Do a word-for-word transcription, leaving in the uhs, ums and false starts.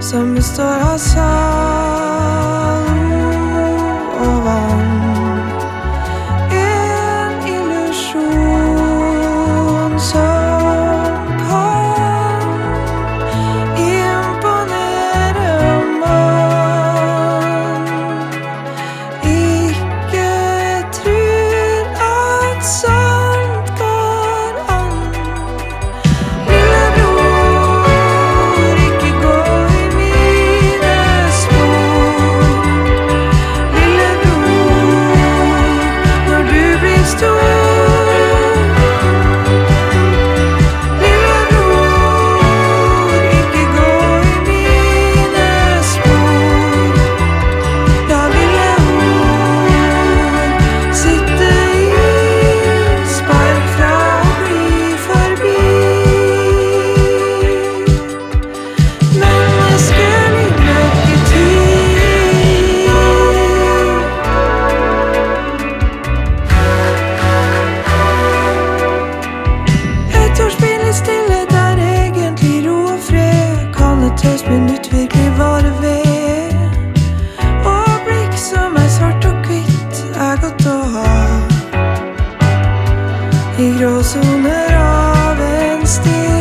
som består av salt og vann. En illusion som kan imponere man ikke tror at sant går an. Lillebror, ikke gå i mine spor. Lillebror, når du blir stor. Lillebror, ikke gå i mine spor. La ville ord sitte i spark fra å bli forbi. Menneskelig mørketid. Et års pinlig stillhet er egentlig ro og fred. Kan et taust minutt virkelig vare ved? Og blikk som er svart og hvitt er godt å ha. I gråsoner av en stil